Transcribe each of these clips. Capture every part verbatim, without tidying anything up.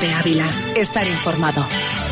Cope Ávila. Estar informado.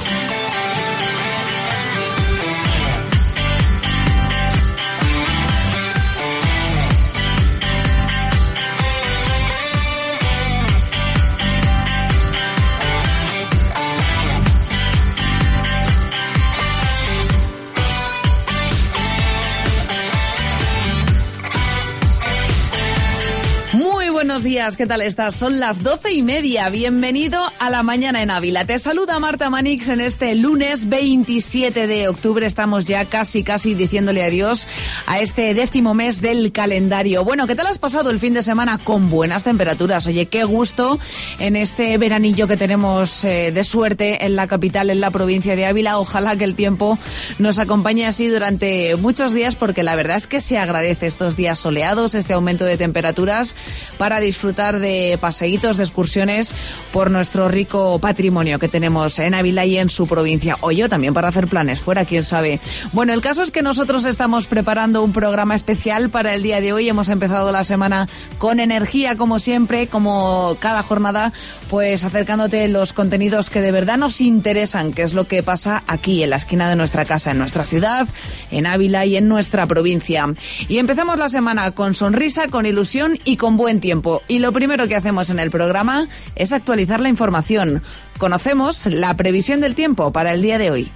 Buenos días, ¿qué tal estás? Son las doce y media. Bienvenido a La Mañana en Ávila. Te saluda Marta Manix en este lunes veintisiete de octubre. Estamos ya casi, casi diciéndole adiós a este décimo mes del calendario. Bueno, ¿qué tal has pasado el fin de semana? Con buenas temperaturas. Oye, qué gusto en este veranillo que tenemos eh, de suerte en la capital, en la provincia de Ávila. Ojalá que el tiempo nos acompañe así durante muchos días, porque la verdad es que se agradece estos días soleados, este aumento de temperaturas, para disfrutar de paseitos, de excursiones por nuestro rico patrimonio que tenemos en Ávila y en su provincia. O yo también para hacer planes fuera, quién sabe. Bueno, el caso es que nosotros estamos preparando un programa especial para el día de hoy. Hemos empezado la semana con energía, como siempre, como cada jornada, pues acercándote los contenidos que de verdad nos interesan, que es lo que pasa aquí, en la esquina de nuestra casa, en nuestra ciudad, en Ávila y en nuestra provincia. Y empezamos la semana con sonrisa, con ilusión y con buen tiempo. Y lo primero que hacemos en el programa es actualizar la información. Conocemos la previsión del tiempo para el día de hoy.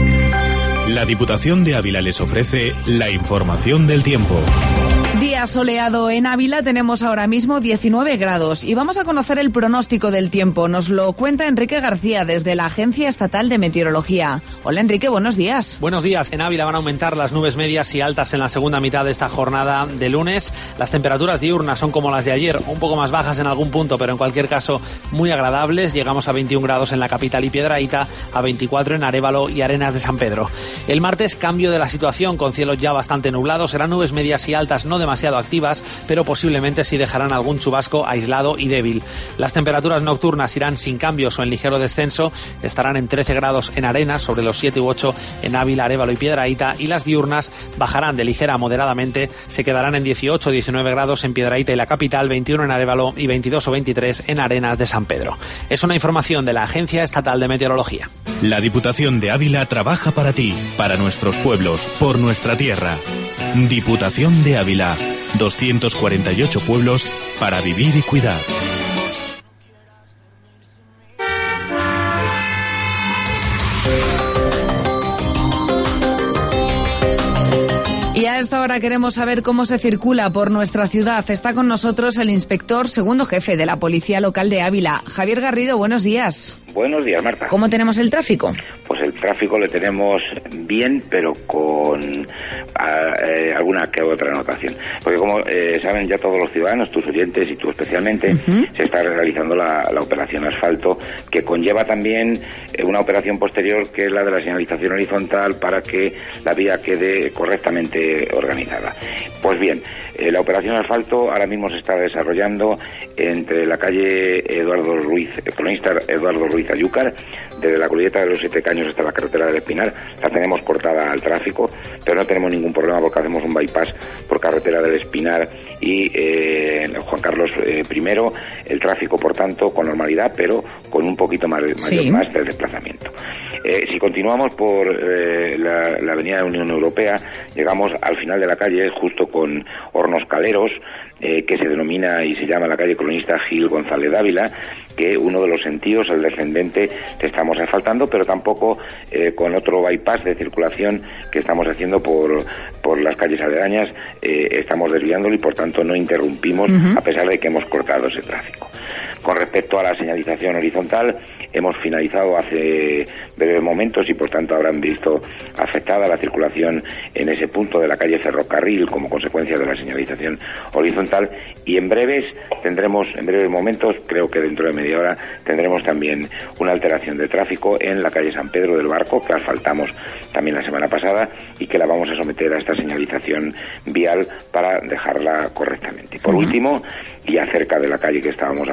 La Diputación de Ávila les ofrece la información del tiempo. Día soleado en Ávila, tenemos ahora mismo diecinueve grados y vamos a conocer el pronóstico del tiempo. Nos lo cuenta Enrique García desde la Agencia Estatal de Meteorología. Hola Enrique, buenos días. Buenos días. En Ávila van a aumentar las nubes medias y altas en la segunda mitad de esta jornada de lunes. Las temperaturas diurnas son como las de ayer, un poco más bajas en algún punto, pero en cualquier caso muy agradables. Llegamos a veintiún grados en la capital y Piedrahíta, a veinticuatro en Arévalo y Arenas de San Pedro. El martes, cambio de la situación, con cielos ya bastante nublados. Serán nubes medias y altas no demasiado activas, pero posiblemente sí dejarán algún chubasco aislado y débil. Las temperaturas nocturnas irán sin cambios o en ligero descenso, estarán en trece grados en Arenas, sobre los siete u ocho en Ávila, Arévalo y Piedrahíta, y las diurnas bajarán de ligera a moderadamente, se quedarán en dieciocho o diecinueve grados en Piedrahíta y la capital, veintiuno en Arévalo y veintidós o veintitrés en Arenas de San Pedro. Es una información de la Agencia Estatal de Meteorología. La Diputación de Ávila trabaja para ti, para nuestros pueblos, por nuestra tierra. Diputación de Ávila, doscientos cuarenta y ocho pueblos para vivir y cuidar. Y a esta hora queremos saber cómo se circula por nuestra ciudad. Está con nosotros el inspector segundo jefe de la Policía Local de Ávila, Javier Garrido. Buenos días. Buenos días, Marta. ¿Cómo tenemos el tráfico? Pues el tráfico le tenemos bien, pero con a, eh, alguna que otra anotación. Porque como eh, saben ya todos los ciudadanos, tus oyentes y tú especialmente, uh-huh. se está realizando la, la operación asfalto, que conlleva también eh, una operación posterior, que es la de la señalización horizontal, para que la vía quede correctamente organizada. Pues bien, eh, la operación asfalto ahora mismo se está desarrollando entre la calle Eduardo Ruiz, el cronista Eduardo Ruiz Ayúcar, desde la Glorieta de los Siete Caños hasta la carretera del Espinar. La tenemos cortada al tráfico, pero no tenemos ningún problema porque hacemos un bypass por carretera del Espinar y eh, Juan Carlos eh, I, el tráfico por tanto con normalidad, pero con un poquito más, sí. mayor más de desplazamiento. Eh, si continuamos por eh, la, la avenida de la Unión Europea, llegamos al final de la calle, justo con Hornos Caleros, eh, que se denomina y se llama la calle Cronista Gil González Dávila, que uno de los sentidos, el descendente, le estamos asfaltando, pero tampoco eh, con otro bypass de circulación que estamos haciendo por, por las calles aledañas, eh, estamos desviándolo y por tanto no interrumpimos, uh-huh. a pesar de que hemos cortado ese tráfico. Con respecto a la señalización horizontal, hemos finalizado hace breves momentos y por tanto habrán visto afectada la circulación en ese punto de la calle Ferrocarril como consecuencia de la señalización horizontal, y en breves tendremos, en breves momentos, creo que dentro de media hora, tendremos también una alteración de tráfico en la calle San Pedro del Barco, que asfaltamos también la semana pasada y que la vamos a someter a esta señalización vial para dejarla correctamente. Y por uh-huh. último, y acerca de la calle que estábamos hablando, de San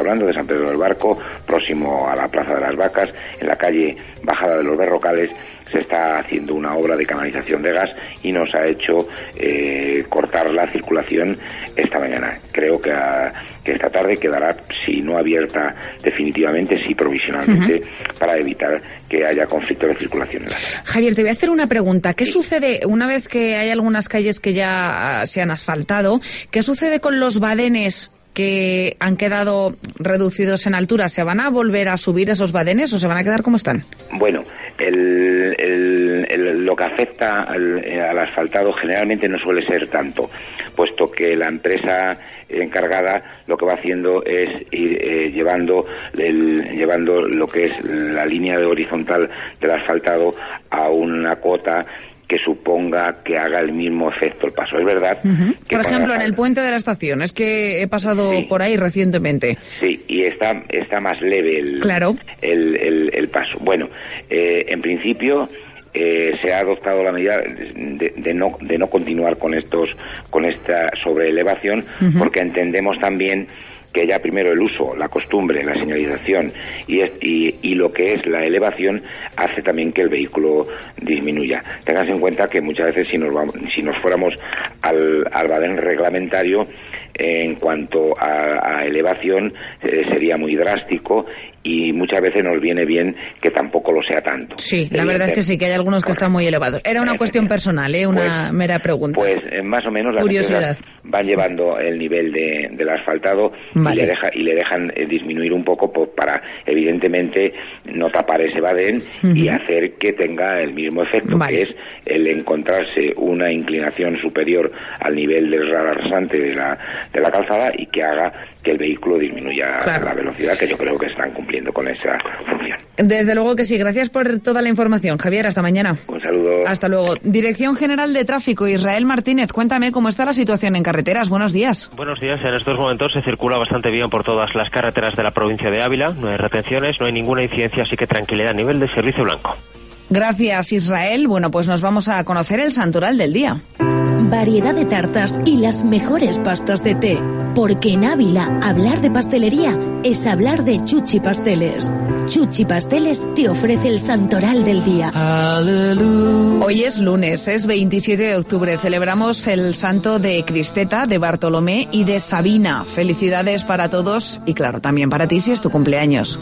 San Pedro del Barco, próximo a la Plaza de las Vacas, en la calle Bajada de los Berrocales, se está haciendo una obra de canalización de gas y nos ha hecho eh, cortar la circulación esta mañana. Creo que, a, que esta tarde quedará, si no abierta definitivamente, sí provisionalmente, uh-huh. para evitar que haya conflicto de circulación en la zona. Javier, te voy a hacer una pregunta. ¿Qué sí. sucede una vez que hay algunas calles que ya se han asfaltado? ¿Qué sucede con los badenes que han quedado reducidos en altura? ¿Se van a volver a subir esos badenes o se van a quedar como están? Bueno, el, el, el, lo que afecta al, al asfaltado generalmente no suele ser tanto, puesto que la empresa encargada lo que va haciendo es ir eh, llevando, el, llevando lo que es la línea de horizontal del asfaltado a una cuota que suponga que haga el mismo efecto el paso. Es verdad. Uh-huh. que por ejemplo, en el puente de la estación, es que he pasado sí. por ahí recientemente. Sí, y está está más leve el, claro. el, el, el paso. Bueno, eh, en principio eh, se ha adoptado la medida de, de no de no continuar con estos con esta sobreelevación, uh-huh. porque entendemos también que ya primero el uso, la costumbre, la señalización y, es, y, y lo que es la elevación hace también que el vehículo disminuya. Tengas en cuenta que muchas veces si nos vamos, si nos fuéramos al, al badén reglamentario, en cuanto a, a elevación eh, sería muy drástico y muchas veces nos viene bien que tampoco lo sea tanto. Sí, la verdad es que sí, que hay algunos que Correcto. Están muy elevados. Era una cuestión personal, ¿eh? Una pues, mera pregunta. Pues eh, más o menos las curiosidad van llevando el nivel de, del asfaltado vale. y, le deja, y le dejan eh, disminuir un poco pues, para, evidentemente, no tapar ese badén uh-huh. y hacer que tenga el mismo efecto, vale. que es el encontrarse una inclinación superior al nivel del rasante de la, de la calzada y que haga que el vehículo disminuya claro. la velocidad, que yo creo que están cumpliendo con esa función. Desde luego que sí. Gracias por toda la información, Javier. Hasta mañana. Un saludo. Hasta luego. Dirección General de Tráfico, Israel Martínez. Cuéntame cómo está la situación en carreteras. Buenos días. Buenos días. En estos momentos se circula bastante bien por todas las carreteras de la provincia de Ávila. No hay retenciones, no hay ninguna incidencia, así que tranquilidad a nivel de servicio blanco. Gracias, Israel. Bueno, pues nos vamos a conocer el santoral del día. Variedad de tartas y las mejores pastas de té. Porque en Ávila, hablar de pastelería es hablar de Chuchi Pasteles. Chuchi Pasteles te ofrece el santoral del día. Aleluya. Hoy es lunes, es veintisiete de octubre. Celebramos el santo de Cristeta, de Bartolomé y de Sabina. Felicidades para todos y claro, también para ti si es tu cumpleaños.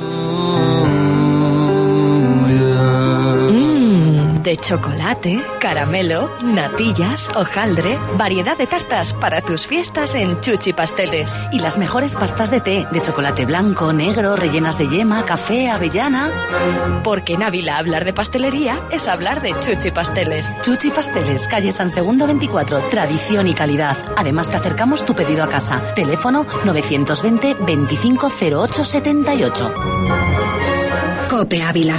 De chocolate, caramelo, natillas, hojaldre, variedad de tartas para tus fiestas en Chuchi Pasteles. Y las mejores pastas de té, de chocolate blanco, negro, rellenas de yema, café, avellana. Porque en Ávila hablar de pastelería es hablar de Chuchi Pasteles. Chuchi Pasteles, calle San Segundo veinticuatro, tradición y calidad. Además te acercamos tu pedido a casa. Teléfono novecientos veinte veinticinco cero ocho setenta y ocho. COPE Ávila.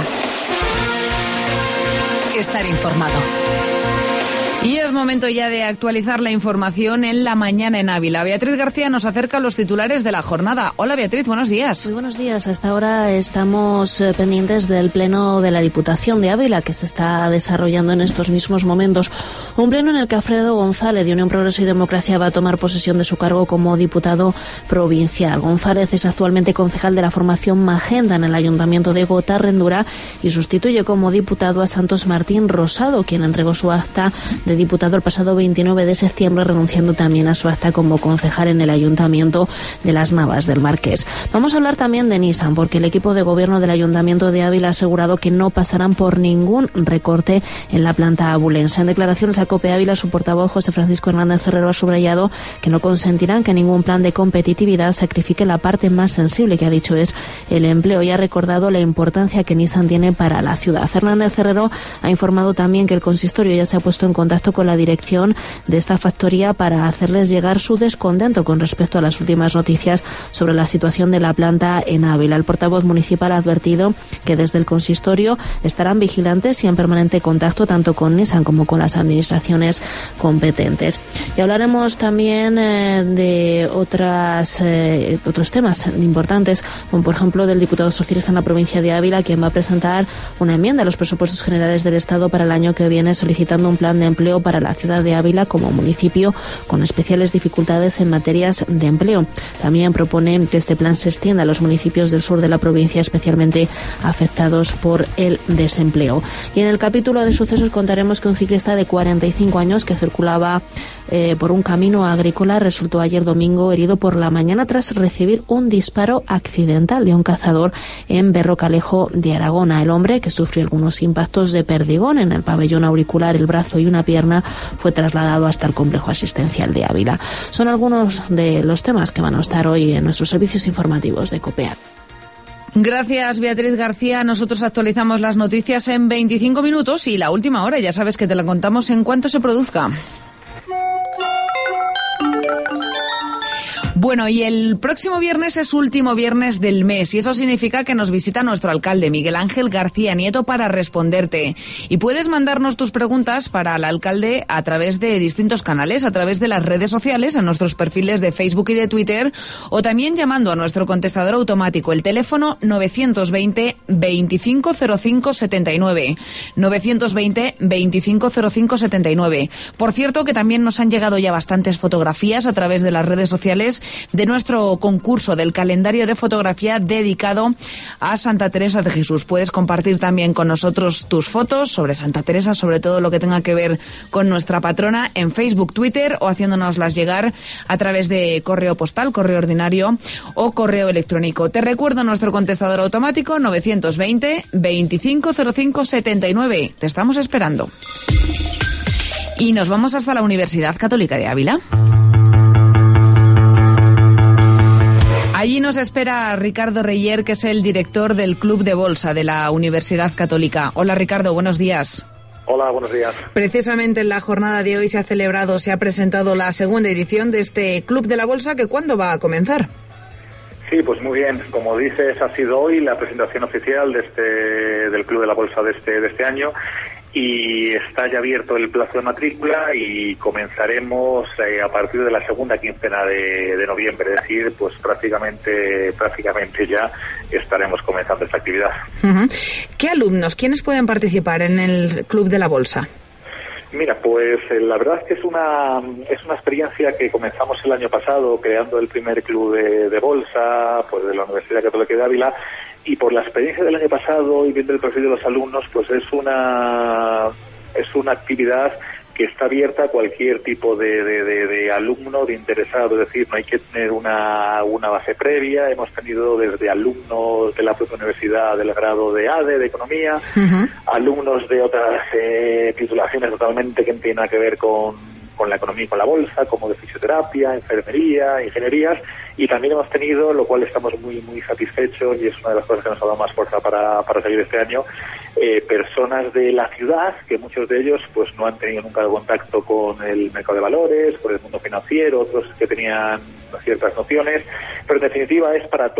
Estar informado. Y es momento ya de actualizar la información en la mañana en Ávila. Beatriz García nos acerca los titulares de la jornada. Hola Beatriz, buenos días. Muy buenos días. Hasta ahora estamos eh, pendientes del pleno de la Diputación de Ávila que se está desarrollando en estos mismos momentos. Un pleno en el que Alfredo González de Unión Progreso y Democracia va a tomar posesión de su cargo como diputado provincial. González es actualmente concejal de la formación Magenda en el Ayuntamiento de Gotarrendura y sustituye como diputado a Santos Martín Rosado, quien entregó su acta de diputado el pasado veintinueve de septiembre, renunciando también a su acta como concejal en el Ayuntamiento de Las Navas del Marqués. Vamos a hablar también de Nissan, porque el equipo de gobierno del Ayuntamiento de Ávila ha asegurado que no pasarán por ningún recorte en la planta abulense. En declaraciones a COPE Ávila, su portavoz José Francisco Hernández Herrero ha subrayado que no consentirán que ningún plan de competitividad sacrifique la parte más sensible, que ha dicho es el empleo, y ha recordado la importancia que Nissan tiene para la ciudad. Hernández Herrero ha informado también que el consistorio ya se ha puesto en contacto con la dirección de esta factoría para hacerles llegar su descontento con respecto a las últimas noticias sobre la situación de la planta en Ávila. El portavoz municipal ha advertido que desde el consistorio estarán vigilantes y en permanente contacto tanto con Nissan como con las administraciones competentes. Y hablaremos también eh, de otras eh, otros temas importantes, como por ejemplo del diputado socialista en la provincia de Ávila, quien va a presentar una enmienda a los presupuestos generales del Estado para el año que viene solicitando un plan de empleo empleo para la ciudad de Ávila como municipio con especiales dificultades en materias de empleo. También propone que este plan se extienda a los municipios del sur de la provincia especialmente afectados por el desempleo. Y en el capítulo de sucesos contaremos que un ciclista de cuarenta y cinco años que circulaba eh, por un camino agrícola resultó ayer domingo herido por la mañana tras recibir un disparo accidental de un cazador en Berrocalejo de Aragona. El hombre, que sufrió algunos impactos de perdigón en el pabellón auricular, el brazo y una pierna, fue trasladado hasta el complejo asistencial de Ávila. Son algunos de los temas que van a estar hoy en nuestros servicios informativos de COPE. Gracias, Beatriz García. Nosotros actualizamos las noticias en veinticinco minutos y la última hora ya sabes que te la contamos en cuanto se produzca. Bueno, y el próximo viernes es último viernes del mes y eso significa que nos visita nuestro alcalde, Miguel Ángel García Nieto, para responderte. Y puedes mandarnos tus preguntas para el alcalde a través de distintos canales, a través de las redes sociales, en nuestros perfiles de Facebook y de Twitter, o también llamando a nuestro contestador automático, el teléfono novecientos veinte, veinticinco cero cinco setenta y nueve. novecientos veinte, veinticinco cero cinco setenta y nueve. Por cierto, que también nos han llegado ya bastantes fotografías a través de las redes sociales de nuestro concurso del calendario de fotografía dedicado a Santa Teresa de Jesús. Puedes compartir también con nosotros tus fotos sobre Santa Teresa, sobre todo lo que tenga que ver con nuestra patrona, en Facebook, Twitter o haciéndonoslas llegar a través de correo postal, correo ordinario o correo electrónico. Te recuerdo nuestro contestador automático novecientos veinte, veinticinco cero cinco setenta y nueve. Te estamos esperando. Y nos vamos hasta la Universidad Católica de Ávila. Allí nos espera Ricardo Reyer, que es el director del Club de Bolsa de la Universidad Católica. Hola, Ricardo, buenos días. Hola, buenos días. Precisamente en la jornada de hoy se ha celebrado, se ha presentado la segunda edición de este Club de la Bolsa, que ¿cuándo va a comenzar? Sí, pues muy bien. Como dices, ha sido hoy la presentación oficial de este del Club de la Bolsa de este de este año. Y está ya abierto el plazo de matrícula y comenzaremos eh, a partir de la segunda quincena de, de noviembre, es decir, pues prácticamente prácticamente ya estaremos comenzando esta actividad. Uh-huh. ¿Qué alumnos, quiénes pueden participar en el Club de la Bolsa? Mira, pues eh, la verdad es que es una es una experiencia que comenzamos el año pasado creando el primer club de, de bolsa, pues de la Universidad Católica de Ávila. Y por la experiencia del año pasado y viendo el perfil de los alumnos, pues es una es una actividad que está abierta a cualquier tipo de, de, de, de alumno, de interesado. Es decir, no hay que tener una, una base previa. Hemos tenido desde alumnos de la propia universidad del grado de A D E, de Economía, uh-huh. alumnos de otras eh, titulaciones totalmente que no tienen nada que ver con con la economía y con la bolsa, como de fisioterapia, enfermería, ingenierías, y también hemos tenido, lo cual estamos muy muy satisfechos y es una de las cosas que nos ha dado más fuerza para, para seguir este año, eh, personas de la ciudad, que muchos de ellos pues no han tenido nunca contacto con el mercado de valores, con el mundo financiero, otros que tenían ciertas nociones, pero en definitiva es para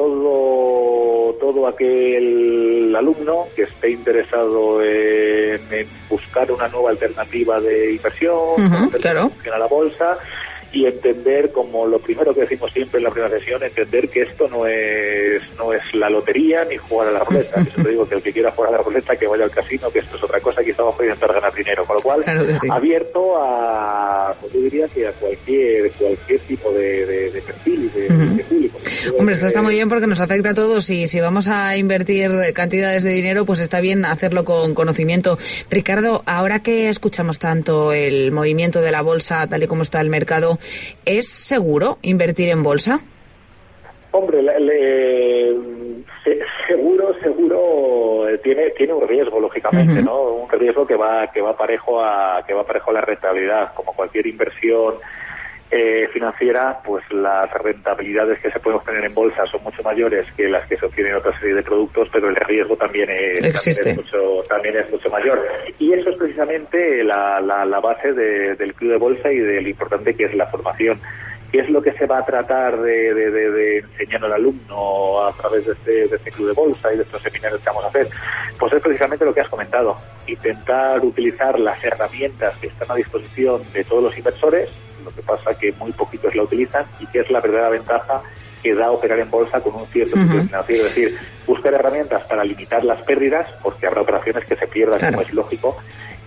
todo todo aquel alumno que esté interesado en, en buscar una nueva alternativa de inversión, uh-huh, claro. funciona la bolsa, y entender, como lo primero que decimos siempre en la primera sesión, entender que esto no es no es la lotería ni jugar a la ruleta. Yo te digo que el que quiera jugar a la ruleta que vaya al casino, que esto es otra cosa, que estamos para intentar ganar dinero, con lo cual claro que sí. abierto a, pues yo diría que a cualquier cualquier tipo de, de, de perfil de, uh-huh. de público. Hombre, esto está muy bien porque nos afecta a todos y si vamos a invertir cantidades de dinero, pues está bien hacerlo con conocimiento. Ricardo, ahora que escuchamos tanto el movimiento de la bolsa, tal y como está el mercado, ¿es seguro invertir en bolsa? Hombre, le, le, se, seguro, seguro tiene tiene un riesgo, lógicamente, uh-huh. ¿no? Un riesgo que va que va parejo a que va parejo a la rentabilidad, como cualquier inversión eh, financiera, pues las rentabilidades que se pueden obtener en bolsa son mucho mayores que las que se obtienen en otra serie de productos, pero el riesgo también es, también es mucho también es mucho mayor. Y eso es precisamente la, la, la base de, del club de bolsa y de lo importante que es la formación. ¿Qué es lo que se va a tratar de, de, de, de enseñar al alumno a través de este, de este club de bolsa y de estos seminarios que vamos a hacer? Pues es precisamente lo que has comentado, intentar utilizar las herramientas que están a disposición de todos los inversores, lo que pasa que muy poquitos la utilizan, y que es la verdadera ventaja que da operar en bolsa con un cierto ciclo uh-huh. financiero, es decir, buscar herramientas para limitar las pérdidas, porque habrá operaciones que se pierdan, claro. como es lógico,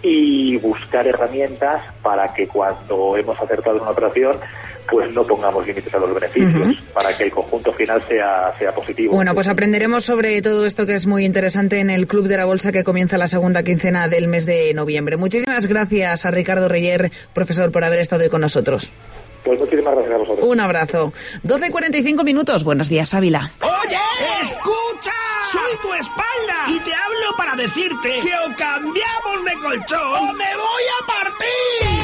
y buscar herramientas para que cuando hemos acertado una operación pues no pongamos límites a los beneficios, uh-huh. para que el conjunto final sea, sea positivo. Bueno, pues aprenderemos sobre todo esto que es muy interesante en el Club de la Bolsa, que comienza la segunda quincena del mes de noviembre. Muchísimas gracias a Ricardo Reyer, profesor, por haber estado hoy con nosotros. Pues muchísimas gracias a vosotros. Un abrazo. doce y cuarenta y cinco minutos. Buenos días, Ávila. ¡Oye! ¡Escucha! Soy tu espalda y te hablo para decirte que o cambiamos de colchón o me voy a partir.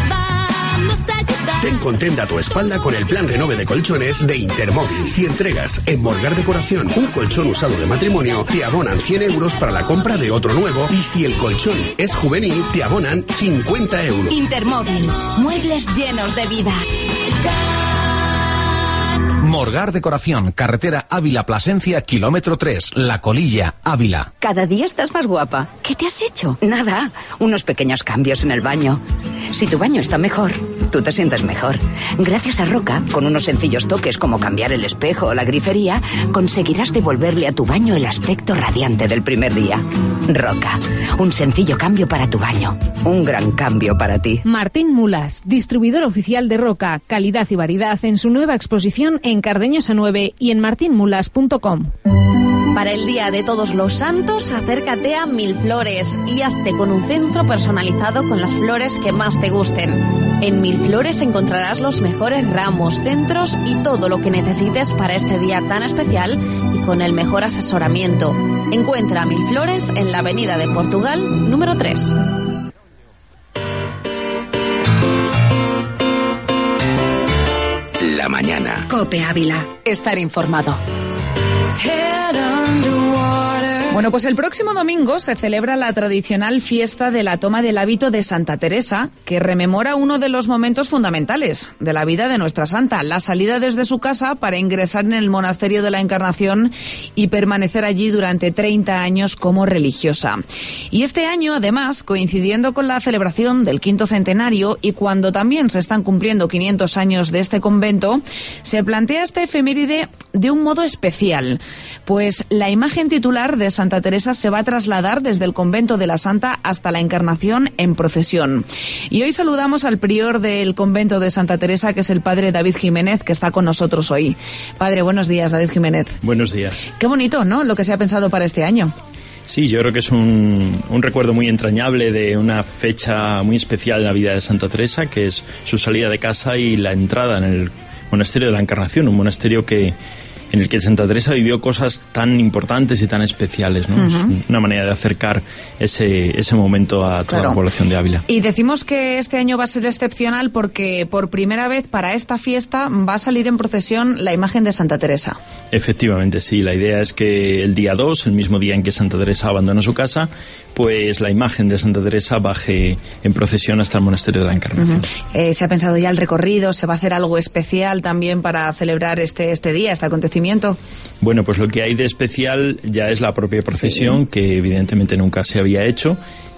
Ten contenta tu espalda con el plan Renove de colchones de Intermóvil. Si entregas en Morgar Decoración un colchón usado de matrimonio, te abonan cien euros para la compra de otro nuevo, y si el colchón es juvenil, te abonan cincuenta euros. Intermóvil. Muebles llenos de vida. Morgar Decoración, carretera Ávila-Plasencia, kilómetro tres, La Colilla, Ávila. Cada día estás más guapa. ¿Qué te has hecho? Nada, unos pequeños cambios en el baño. Si tu baño está mejor, tú te sientes mejor. Gracias a Roca, con unos sencillos toques como cambiar el espejo o la grifería, conseguirás devolverle a tu baño el aspecto radiante del primer día. Roca, un sencillo cambio para tu baño, un gran cambio para ti. Martín Mulas, distribuidor oficial de Roca, calidad y variedad en su nueva exposición en Cardeñosa nueve y en martin mulas punto com. Para el Día de Todos los Santos, acércate a Mil Flores y hazte con un centro personalizado con las flores que más te gusten. En Mil Flores encontrarás los mejores ramos, centros y todo lo que necesites para este día tan especial y con el mejor asesoramiento. Encuentra Mil Flores en la Avenida de Portugal, número tres. La mañana. COPE Ávila. Estar informado. Bueno, pues el próximo domingo se celebra la tradicional fiesta de la toma del hábito de Santa Teresa, que rememora uno de los momentos fundamentales de la vida de nuestra santa, la salida desde su casa para ingresar en el monasterio de la Encarnación y permanecer allí durante treinta años como religiosa. Y este año, además, coincidiendo con la celebración del quinto centenario y cuando también se están cumpliendo quinientos años de este convento, se plantea esta efeméride de un modo especial, pues la imagen titular de Santa Teresa se va a trasladar desde el convento de la Santa hasta la Encarnación en procesión. Y hoy saludamos al prior del convento de Santa Teresa, que es el padre David Jiménez, que está con nosotros hoy. Padre, buenos días, David Jiménez. Buenos días. Qué bonito, ¿no?, lo que se ha pensado para este año. Sí, yo creo que es un, un recuerdo muy entrañable de una fecha muy especial en la vida de Santa Teresa, que es su salida de casa y la entrada en el monasterio de la Encarnación, un monasterio que en el que Santa Teresa vivió cosas tan importantes y tan especiales, ¿no? Uh-huh. Es una manera de acercar ese, ese momento a toda claro. la población de Ávila. Y decimos que este año va a ser excepcional porque por primera vez para esta fiesta va a salir en procesión la imagen de Santa Teresa. Efectivamente, sí. La idea es que el día dos, el mismo día en que Santa Teresa abandona su casa, pues la imagen de Santa Teresa baje en procesión hasta el monasterio de la Encarnación. Uh-huh. Eh, se ha pensado ya el recorrido, se va a hacer algo especial también para celebrar este, este día, este acontecimiento. Bueno, pues lo que hay de especial ya es la propia procesión, sí. que evidentemente nunca se había hecho.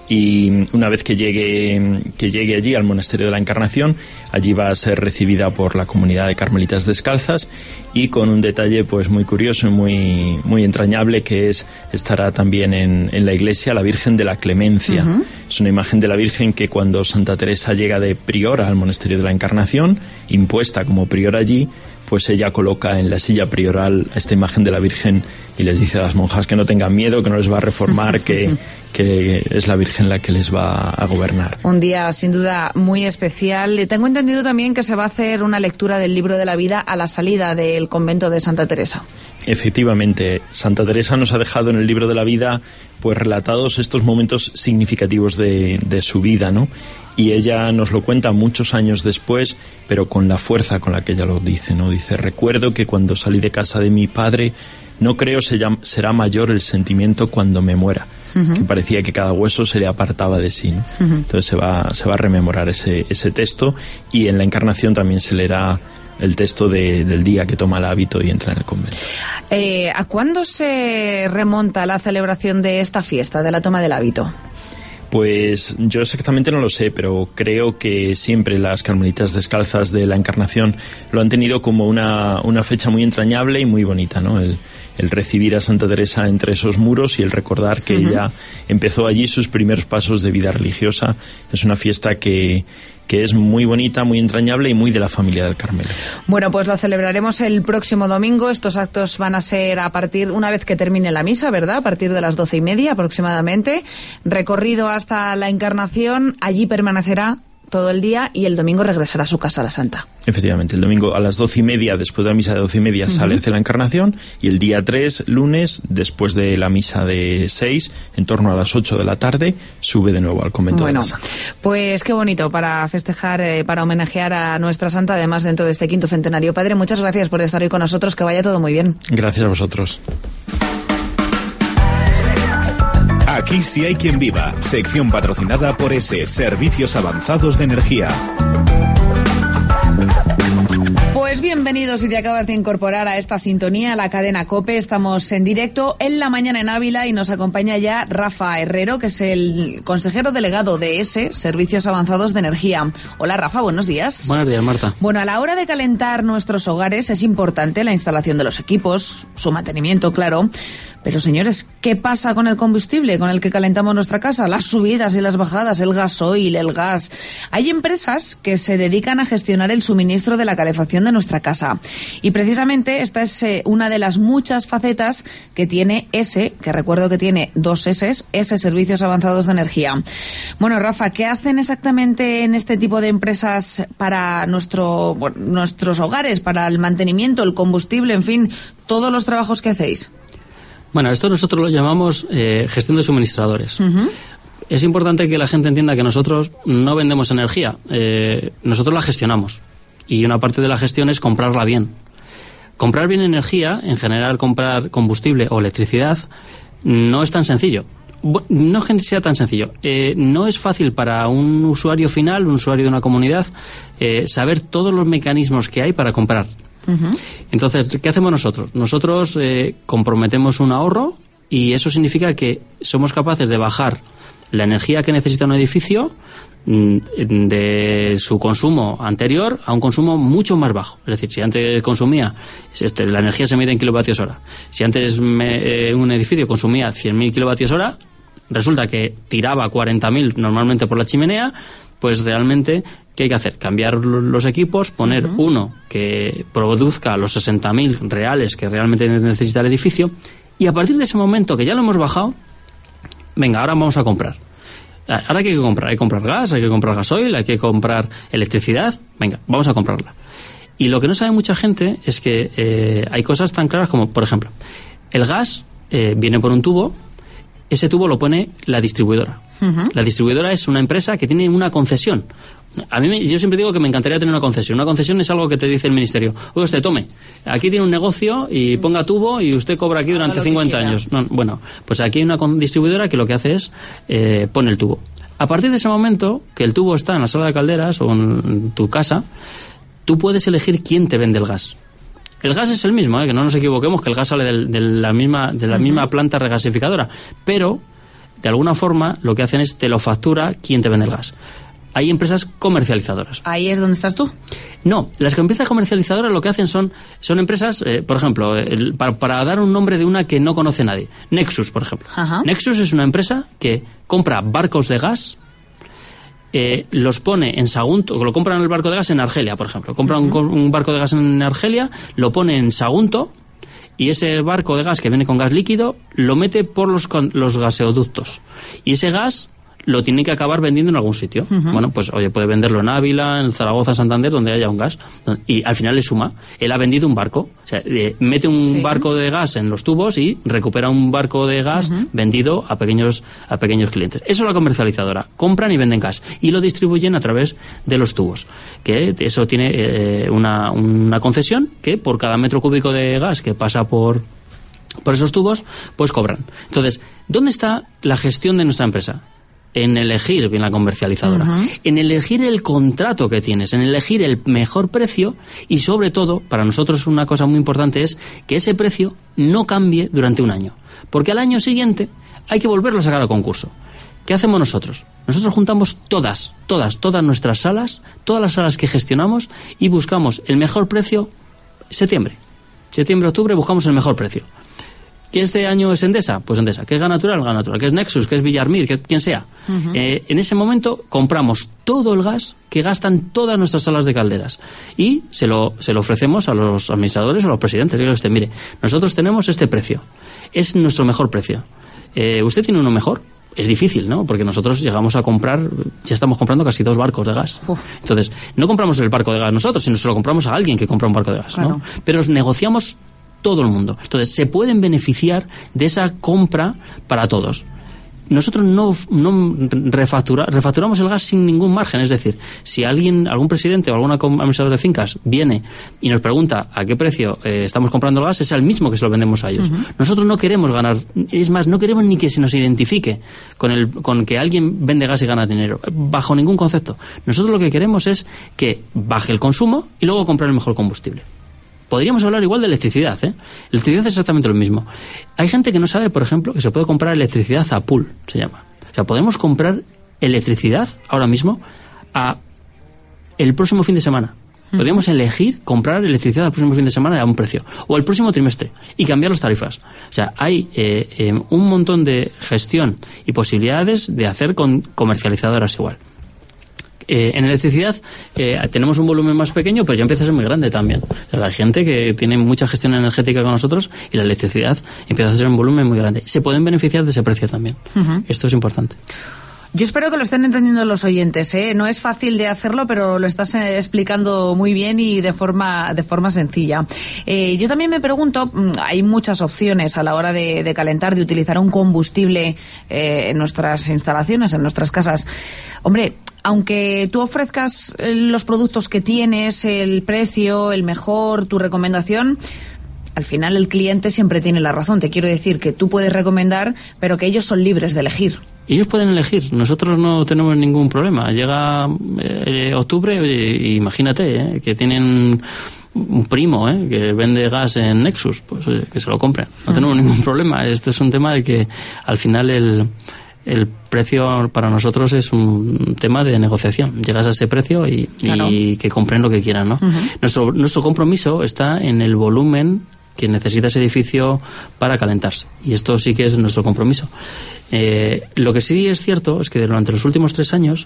Y una vez que llegue, que llegue allí al monasterio de la Encarnación, allí va a ser recibida por la comunidad de carmelitas descalzas y con un detalle pues muy curioso y muy, muy entrañable, que es estará también en, en la iglesia la Virgen de la Clemencia. Uh-huh. Es una imagen de la Virgen que cuando Santa Teresa llega de priora al monasterio de la Encarnación, impuesta como priora allí, pues ella coloca en la silla prioral esta imagen de la Virgen y les dice a las monjas que no tengan miedo, que no les va a reformar, que, que es la Virgen la que les va a gobernar. Un día sin duda muy especial. Tengo entendido también que se va a hacer una lectura del libro de la vida a la salida del convento de Santa Teresa. Efectivamente, Santa Teresa nos ha dejado en el libro de la vida pues relatados estos momentos significativos de, de su vida, ¿no? Y ella nos lo cuenta muchos años después, pero con la fuerza con la que ella lo dice, ¿no? Dice: recuerdo que cuando salí de casa de mi padre, no creo se llama, será mayor el sentimiento cuando me muera. Uh-huh. Que parecía que cada hueso se le apartaba de sí, ¿no? Uh-huh. Entonces se va, se va a rememorar ese, ese texto, y en la Encarnación también se leerá el texto de, del día que toma el hábito y entra en el convento. Eh, ¿A cuándo se remonta la celebración de esta fiesta, de la toma del hábito? Pues yo exactamente no lo sé, pero creo que siempre las carmelitas descalzas de la Encarnación lo han tenido como una, una fecha muy entrañable y muy bonita, ¿no? El, el recibir a Santa Teresa entre esos muros y el recordar que uh-huh. ella empezó allí sus primeros pasos de vida religiosa. Es una fiesta que que es muy bonita, muy entrañable y muy de la familia del Carmelo. Bueno, pues lo celebraremos el próximo domingo. Estos actos van a ser a partir, una vez que termine la misa, ¿verdad? A partir de las doce y media aproximadamente. Recorrido hasta la Encarnación, allí permanecerá todo el día y el domingo regresará a su casa, la Santa. Efectivamente, el domingo a las doce y media, después de la misa de doce y media, uh-huh. sale hacia la Encarnación, y el día tres, lunes, después de la misa de seis, en torno a las ocho de la tarde, sube de nuevo al convento bueno, de la Santa. Pues qué bonito para festejar, eh, para homenajear a nuestra Santa, además dentro de este quinto centenario. Padre, muchas gracias por estar hoy con nosotros, que vaya todo muy bien. Gracias a vosotros. Aquí sí hay quien viva. Sección patrocinada por E S E, Servicios Avanzados de Energía. Pues bienvenidos si te acabas de incorporar a esta sintonía, a la cadena COPE. Estamos en directo en la mañana en Ávila y nos acompaña ya Rafa Herrero, que es el consejero delegado de E S E, Servicios Avanzados de Energía. Hola Rafa, buenos días. Buenos días, Marta. Bueno, a la hora de calentar nuestros hogares es importante la instalación de los equipos, su mantenimiento, claro. Pero señores, ¿qué pasa con el combustible con el que calentamos nuestra casa? Las subidas y las bajadas, el gasoil, el gas. Hay empresas que se dedican a gestionar el suministro de la calefacción de nuestra casa. Y precisamente esta es eh, una de las muchas facetas que tiene E S E, que recuerdo que tiene dos S, E S E Servicios Avanzados de Energía. Bueno, Rafa, ¿qué hacen exactamente en este tipo de empresas para nuestro, bueno, nuestros hogares, para el mantenimiento, el combustible, en fin, todos los trabajos que hacéis? Bueno, esto nosotros lo llamamos eh, gestión de suministradores. Uh-huh. Es importante que la gente entienda que nosotros no vendemos energía, eh, nosotros la gestionamos. Y una parte de la gestión es comprarla bien. Comprar bien energía, en general comprar combustible o electricidad, no es tan sencillo. No es que sea tan sencillo. Eh, no es fácil para un usuario final, un usuario de una comunidad, eh, saber todos los mecanismos que hay para comprar. Uh-huh. Entonces, ¿qué hacemos nosotros? Nosotros eh, comprometemos un ahorro y eso significa que somos capaces de bajar la energía que necesita un edificio mm, de su consumo anterior a un consumo mucho más bajo. Es decir, si antes consumía, este, la energía se mide en kilovatios hora. Si antes me, eh, un edificio consumía cien mil kilovatios hora, resulta que tiraba cuarenta mil normalmente por la chimenea, pues realmente, ¿qué hay que hacer? Cambiar los equipos, poner uh-huh. uno que produzca los sesenta mil reales que realmente necesita el edificio, y a partir de ese momento que ya lo hemos bajado, venga, ahora vamos a comprar. Ahora hay que comprar, hay que comprar gas, hay que comprar gasoil, hay que comprar electricidad, venga, vamos a comprarla. Y lo que no sabe mucha gente es que eh, hay cosas tan claras como, por ejemplo, el gas eh, viene por un tubo, ese tubo lo pone la distribuidora. Uh-huh. La distribuidora es una empresa que tiene una concesión. A mí, me, yo siempre digo que me encantaría tener una concesión. Una concesión es algo que te dice el ministerio. Oye, usted, tome, aquí tiene un negocio y ponga tubo y usted cobra aquí durante cincuenta años. No, bueno, pues aquí hay una distribuidora que lo que hace es eh, pone el tubo. A partir de ese momento, que el tubo está en la sala de calderas o en tu casa, tú puedes elegir quién te vende el gas. El gas es el mismo, ¿eh? Que no nos equivoquemos, que el gas sale de, de la misma de la uh-huh. misma planta regasificadora, pero de alguna forma lo que hacen es te lo factura quien te vende el gas. Hay empresas comercializadoras. ¿Ahí es donde estás tú? No, las empresas comercializadoras lo que hacen son son empresas, eh, por ejemplo, el, para, para dar un nombre de una que no conoce nadie, Nexus, por ejemplo. Ajá. Nexus es una empresa que compra barcos de gas, Eh, los pone en Sagunto, lo compran el barco de gas en Argelia, por ejemplo. Compran uh-huh. un, un barco de gas en Argelia, lo pone en Sagunto y ese barco de gas que viene con gas líquido lo mete por los, los gaseoductos. Y ese gas lo tiene que acabar vendiendo en algún sitio. Uh-huh. Bueno, pues oye, puede venderlo en Ávila, en Zaragoza, Santander, donde haya un gas. Y al final le suma. Él ha vendido un barco. O sea, eh, mete un sí. barco de gas en los tubos y recupera un barco de gas uh-huh. vendido a pequeños a pequeños clientes. Eso es la comercializadora. Compran y venden gas. Y lo distribuyen a través de los tubos. Que eso tiene eh, una, una concesión que por cada metro cúbico de gas que pasa por, por esos tubos, pues cobran. Entonces, ¿dónde está la gestión de nuestra empresa? En elegir bien la comercializadora, uh-huh. en elegir el contrato que tienes, en elegir el mejor precio y sobre todo, para nosotros una cosa muy importante es que ese precio no cambie durante un año, porque al año siguiente hay que volverlo a sacar al concurso. ¿Qué hacemos nosotros? Nosotros juntamos todas, todas, todas nuestras salas, todas las salas que gestionamos y buscamos el mejor precio septiembre. Septiembre, octubre buscamos el mejor precio. ¿Que este año es Endesa? Pues Endesa. ¿Que es Gas Natural? Gas Natural. ¿Que es Nexus? ¿Que es Villarmir? ¿Que quien sea? Uh-huh. Eh, en ese momento compramos todo el gas que gastan todas nuestras salas de calderas y se lo, se lo ofrecemos a los administradores o a los presidentes. Le digo a usted, mire, nosotros tenemos este precio. Es nuestro mejor precio. Eh, ¿Usted tiene uno mejor? Es difícil, ¿no? Porque nosotros llegamos a comprar, ya estamos comprando casi dos barcos de gas. Uf. Entonces, no compramos el barco de gas nosotros, sino se lo compramos a alguien que compra un barco de gas, claro. ¿no? Pero negociamos todo el mundo. Entonces, se pueden beneficiar de esa compra para todos. Nosotros no, no refactura, refacturamos el gas sin ningún margen. Es decir, si alguien, algún presidente o algún administrador de fincas viene y nos pregunta a qué precio eh, estamos comprando el gas, es al mismo que se lo vendemos a ellos. Uh-huh. Nosotros no queremos ganar, es más, no queremos ni que se nos identifique con, el, con que alguien vende gas y gana dinero, bajo ningún concepto. Nosotros lo que queremos es que baje el consumo y luego comprar el mejor combustible. Podríamos hablar igual de electricidad, ¿eh? Electricidad es exactamente lo mismo. Hay gente que no sabe, por ejemplo, que se puede comprar electricidad a pool, se llama. O sea, podemos comprar electricidad ahora mismo a el próximo fin de semana. Podríamos elegir comprar electricidad el próximo fin de semana a un precio. O el próximo trimestre. Y cambiar las tarifas. O sea, hay eh, eh, un montón de gestión y posibilidades de hacer con comercializadoras igual. Eh, en electricidad eh, tenemos un volumen más pequeño, pero ya empieza a ser muy grande también. O sea, la gente que tiene mucha gestión energética con nosotros y la electricidad empieza a ser un volumen muy grande. Se pueden beneficiar de ese precio también. Uh-huh. Esto es importante. Yo espero que lo estén entendiendo los oyentes, ¿eh? No es fácil de hacerlo, pero lo estás eh, explicando muy bien y de forma de forma sencilla. Eh, yo también me pregunto, hay muchas opciones a la hora de, de calentar, de utilizar un combustible eh, en nuestras instalaciones, en nuestras casas. Hombre, aunque tú ofrezcas los productos que tienes, el precio, el mejor, tu recomendación, al final el cliente siempre tiene la razón. Te quiero decir que tú puedes recomendar, pero que ellos son libres de elegir. Ellos pueden elegir, nosotros no tenemos ningún problema. Llega eh, octubre, oye, imagínate eh, que tienen un primo eh, que vende gas en Nexus, pues oye, que se lo compren. No uh-huh. tenemos ningún problema. Esto es un tema de que al final el... el precio para nosotros es un tema de negociación. Llegas a ese precio y, claro. y que compren lo que quieran, ¿no? Uh-huh. Nuestro, nuestro compromiso está en el volumen que necesita ese edificio para calentarse. Y esto sí que es nuestro compromiso. Eh, lo que sí es cierto es que durante los últimos tres años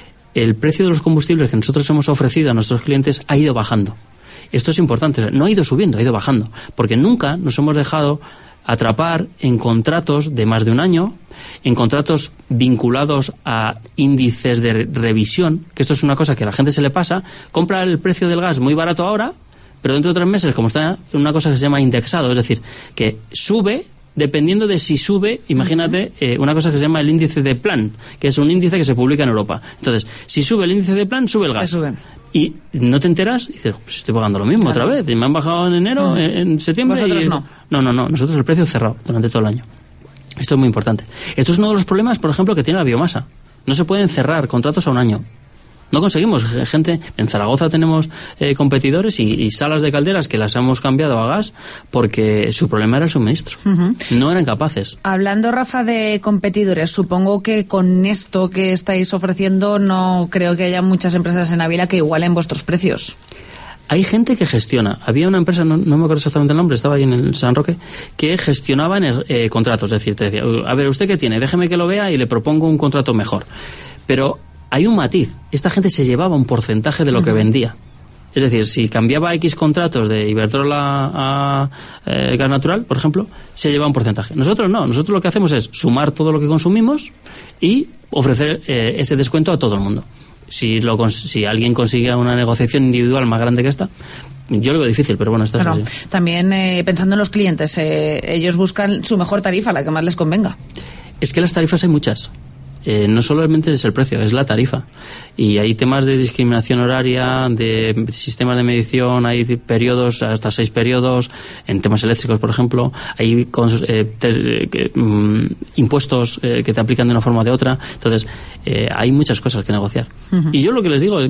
el precio de los combustibles que nosotros hemos ofrecido a nuestros clientes ha ido bajando. Esto es importante. No ha ido subiendo, ha ido bajando. Porque nunca nos hemos dejado atrapar en contratos de más de un año, en contratos vinculados a índices de revisión, que esto es una cosa que a la gente se le pasa, compra el precio del gas muy barato ahora, pero dentro de tres meses, como está en una cosa que se llama indexado, es decir, que sube dependiendo de si sube, imagínate, eh, una cosa que se llama el índice de plan, que es un índice que se publica en Europa. Entonces, si sube el índice de plan, sube el gas. Y no te enteras y dices, pues estoy pagando lo mismo claro. otra vez. Y me han bajado en enero, uh-huh. en septiembre. Vosotros y... no. No, no, no. Nosotros el precio cerrado durante todo el año. Esto es muy importante. Esto es uno de los problemas, por ejemplo, que tiene la biomasa. No se pueden cerrar contratos a un año. No conseguimos. Gente, en Zaragoza tenemos eh, competidores y, y salas de calderas que las hemos cambiado a gas porque su problema era el suministro. Uh-huh. No eran capaces. Hablando, Rafa, de competidores, supongo que con esto que estáis ofreciendo no creo que haya muchas empresas en Ávila que igualen vuestros precios. Hay gente que gestiona. Había una empresa, no, no me acuerdo exactamente el nombre, estaba ahí en el San Roque, que gestionaba en, eh, contratos. Es decir, te decía, a ver, ¿usted qué tiene? Déjeme que lo vea y le propongo un contrato mejor. Pero hay un matiz. Esta gente se llevaba un porcentaje de lo uh-huh. que vendía. Es decir, si cambiaba X contratos de Iberdrola a, a eh, gas natural, por ejemplo, se lleva un porcentaje. Nosotros no. Nosotros lo que hacemos es sumar todo lo que consumimos y ofrecer eh, ese descuento a todo el mundo. Si, lo, si alguien consigue una negociación individual más grande que esta, yo lo veo difícil, pero bueno, esto es así. También eh, pensando en los clientes, eh, ellos buscan su mejor tarifa, la que más les convenga. Es que las tarifas hay muchas. Eh, no solamente es el precio, es la tarifa. Y hay temas de discriminación horaria, de sistemas de medición, hay periodos, hasta seis periodos, en temas eléctricos, por ejemplo. Hay eh, te, eh, um, impuestos eh, que te aplican de una forma o de otra. Entonces, eh, hay muchas cosas que negociar. Uh-huh. Y yo lo que les digo es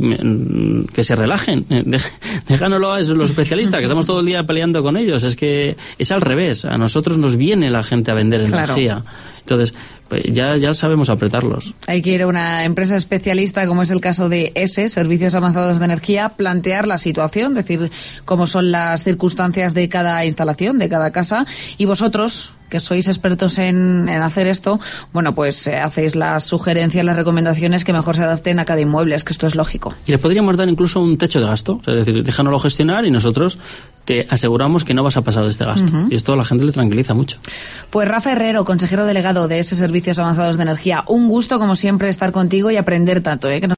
que se relajen. Déjanoslo a los especialistas, que estamos todo el día peleando con ellos. Es que es al revés. A nosotros nos viene la gente a vender energía. Claro. Entonces, pues ya, ya sabemos apretarlos. Hay que ir a una empresa especialista, como es el caso de E S E, Servicios Avanzados de Energía, plantear la situación, decir cómo son las circunstancias de cada instalación, de cada casa, y vosotros, que sois expertos en, en hacer esto, bueno, pues eh, hacéis las sugerencias, las recomendaciones que mejor se adapten a cada inmueble, es que esto es lógico. Y le podríamos dar incluso un techo de gasto, es decir, déjanoslo gestionar y nosotros te aseguramos que no vas a pasar de este gasto. Uh-huh. Y esto a la gente le tranquiliza mucho. Pues Rafa Herrero, consejero delegado de ese Servicios Avanzados de Energía, un gusto como siempre estar contigo y aprender tanto, ¿eh? Que nos